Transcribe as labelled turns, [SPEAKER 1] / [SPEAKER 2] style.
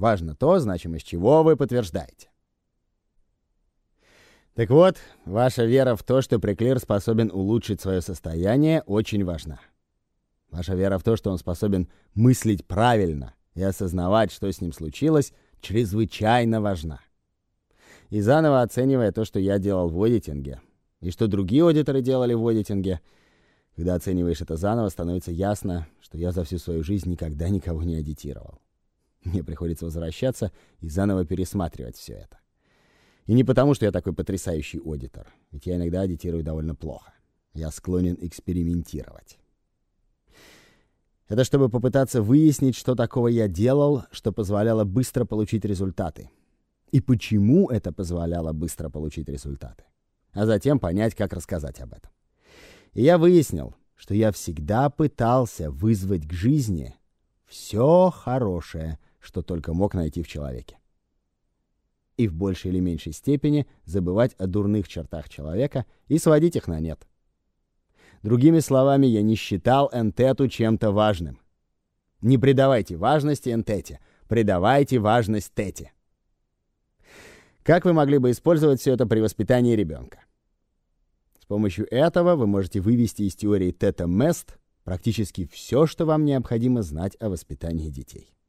[SPEAKER 1] Важно то, значимость чего вы подтверждаете. Так вот, ваша вера в то, что Преклир способен улучшить свое состояние, очень важна. Ваша вера в то, что он способен мыслить правильно и осознавать, что с ним случилось, чрезвычайно важна. И заново оценивая то, что я делал в аудитинге, и что другие аудиторы делали в аудитинге, когда оцениваешь это заново, становится ясно, что я за всю свою жизнь никогда никого не аудитировал. Мне приходится возвращаться и заново пересматривать все это. И не потому, что я такой потрясающий аудитор, ведь я иногда аудитирую довольно плохо. Я склонен экспериментировать. Это чтобы попытаться выяснить, что такого я делал, что позволяло быстро получить результаты. И почему это позволяло быстро получить результаты. А затем понять, как рассказать об этом. И я выяснил, что я всегда пытался вызвать к жизни все хорошее, что только мог найти в человеке. И в большей или меньшей степени забывать о дурных чертах человека и сводить их на нет. Другими словами, я не считал энтету чем-то важным. Не придавайте важности энтете, придавайте важность тете. Как вы могли бы использовать все это при воспитании ребенка? С помощью этого вы можете вывести из теории Тета-Мест практически все, что вам необходимо знать о воспитании детей.